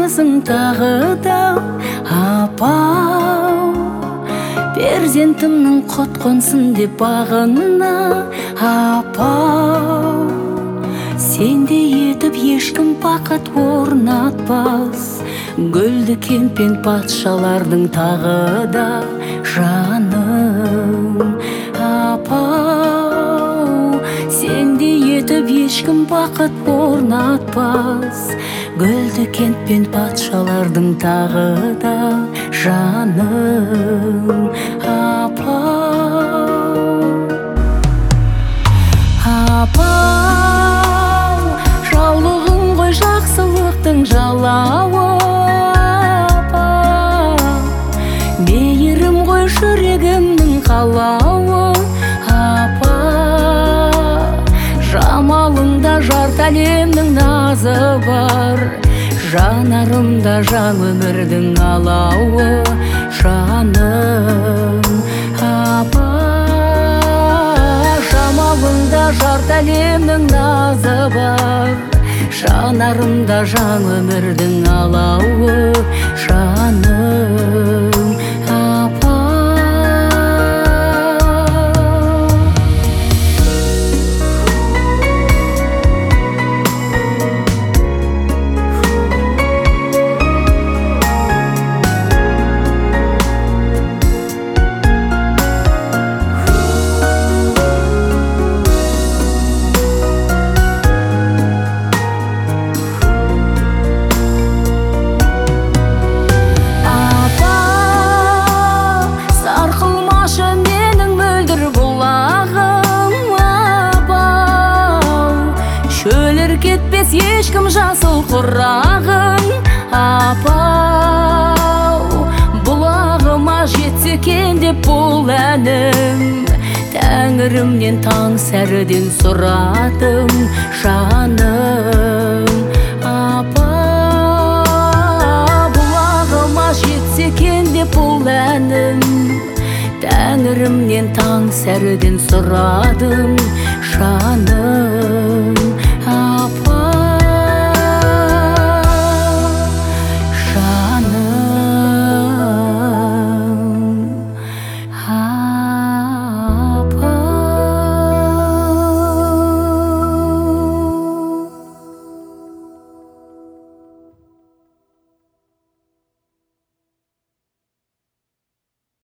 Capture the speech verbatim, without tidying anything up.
қаласың тағы да апау, перзентімнің құт қонсын деп бағына апау. Сендей етіп ешкім бақыт орнатпас, гүлді кемпен патшалардың тағы да жаным апау. Сендей етіп ешкім бақыт орнатпас, гүлді кемпен патшалардың тағы да жаным апау. Апау, жаулығың ғой жақсылықтың жалауы апау, мейірім ғой жүрегімнің қалауы апау. Жамалыңда жарты әлемнің назы бар, жанарымда жан өмірдің алауы жаным апау. Жамалыңда жарты әлемнің назы бар, жанарымда жан өмірдің алауы жаным апау. Шөлір кетпес ешкім жасыл құрағың апау, бұлағыма жетсе екен деп бұл әнім, тәңірімнен таң сәріден сұрадым жаным апау. Бұлағыма жетсе екен деп бұл әнім, тәңірімнен таң сәріден сұрадым жаным